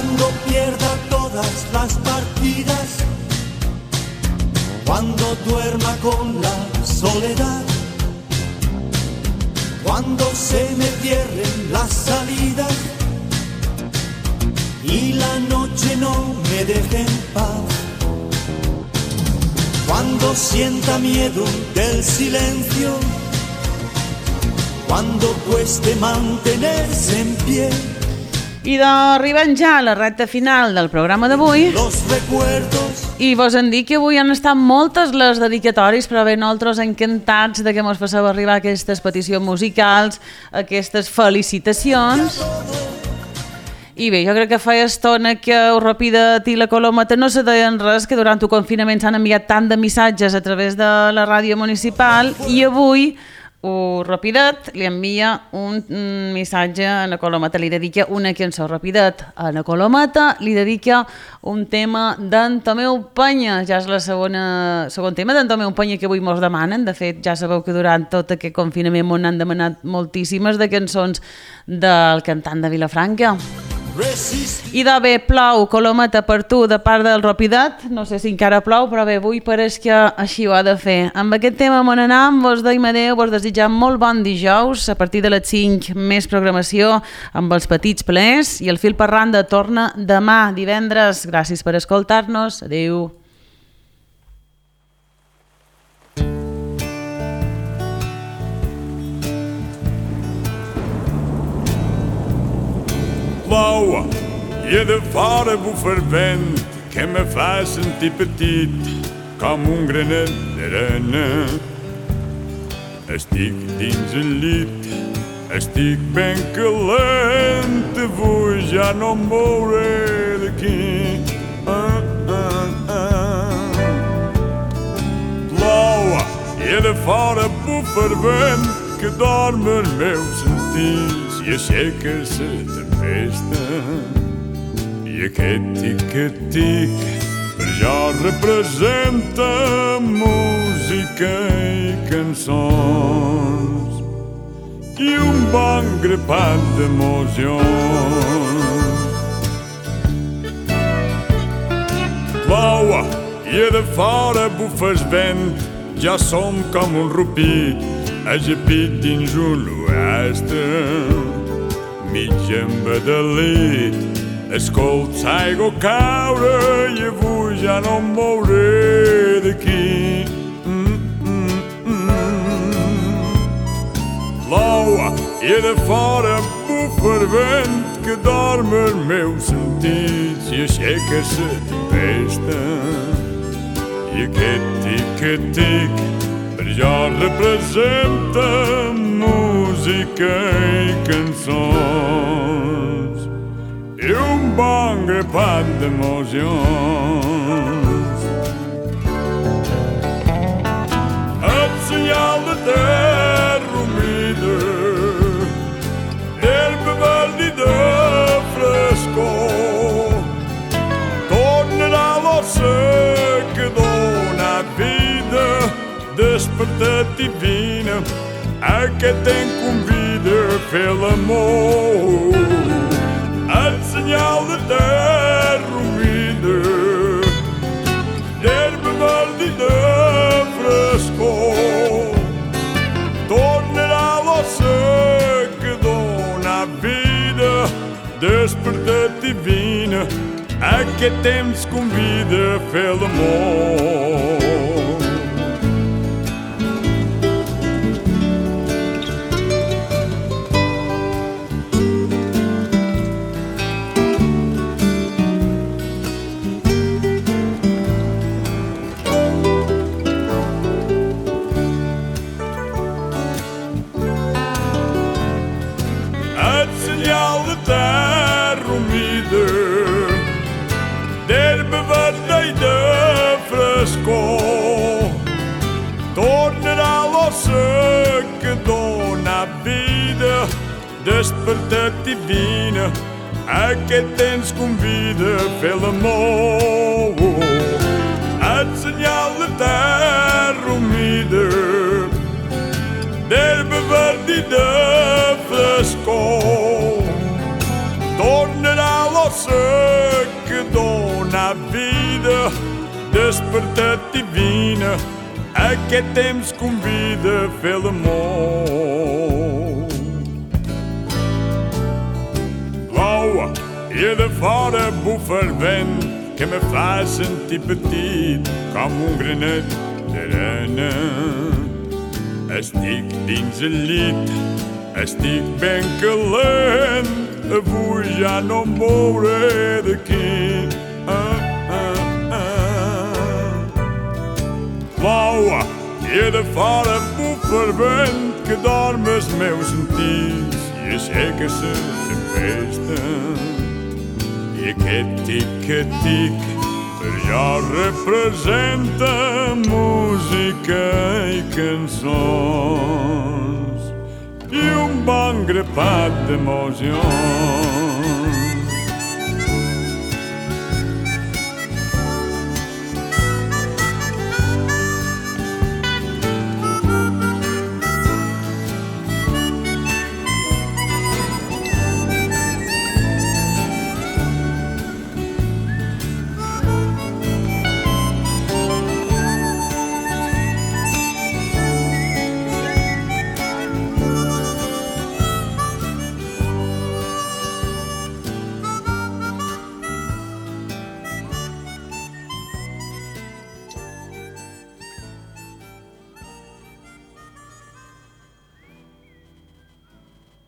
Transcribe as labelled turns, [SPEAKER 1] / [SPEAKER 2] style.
[SPEAKER 1] Cuando pierda todas las partidas, cuando duerma con la soledad, cuando se me cierren las salidas y la noche no me deje en paz, cuando sienta miedo del silencio, cuando cueste mantenerse en pie.
[SPEAKER 2] I arribem ja a la recta final del programa d'avui i vos en dic que avui han estat moltes les dedicatòries, però bé, nosaltres encantats de que mos faceu arribar aquestes peticions musicals, aquestes felicitacions. I bé, jo crec que feia estona que Ràpidet i la Colometa no se deien res, que durant el confinament s'han enviat tant de missatges a través de la ràdio municipal i avui Ràpidet li envia un missatge a la Colometa, li dedica una cançó. Ràpidet a la Colometa li dedica un tema d'en Tomeu Penya. Ja és el segon tema d'en Tomeu Penya que avui mos demanen. De fet, ja sabeu que durant tot aquest confinament m'ho han demanat moltíssimes de cançons del cantant de Vilafranca. I de bé, plou Colometa per tu de part del Ràpidet. No sé si encara plou, però bé, avui pareix que així ho ha de fer. Amb aquest tema m'on anam, vos deim adeu, vos desitjam molt bon dijous. A partir de les 5 més programació amb els petits plers i el fil per randa torna demà divendres. Gràcies per escoltar-nos. Adeu.
[SPEAKER 3] Plou i de fora bufa el vent que me fa sentir petit com un granet d'arena. Estic dins el llit, estic ben calent, avui ja no em mouré d'aquí. Plou i de fora bufa el vent que dorm els meus sentits i aixeca la tempesta. I aquest tic-tic per jo representa música i cançons i un bon grapat d'emocions. Plou i de fora bufa el vent, ja som com un rupit ajapit dins un oest mig embadalit. Escolta l'aigua caure i avui ja no em mouré d'aquí. Plou i de fora bufa el vent que dorm els meus sentits i aixeca la tempesta. I aquest tic-tic per jo representa música i cançons i un bon grapat d'emocions. El senyal de terra humida, d'herba verda i de frescor, tornarà l'ossa que dona vida, despertat i vine, aquest em convida a fer l'amor. El senyal de terra humida, d'herba verda i de frescor, tornarà l'ossa que dona vida, despertat i vine, aquest temps convida a fer l'amor. Tornarà l'ossa que dona vida, despertat i vine, aquest temps convida a fer l'amor. El senyal de terra humida, d'herba verda i de frescor, tornarà l'ossa força que dona vida, despertar divina, aquest temps convida a fer l'amor. Plou i de fora bufa el vent que me fa sentir petit com un granet d'arena. Estic dins el llit, estic ben calent, avui ja no em mouré d'aquí. Plou i de fora bufa el vent que dorm els meus sentits i aixeca-se la festa. I aquest tic-tic per jo representa música i cançons i un bon grapat d'emocions.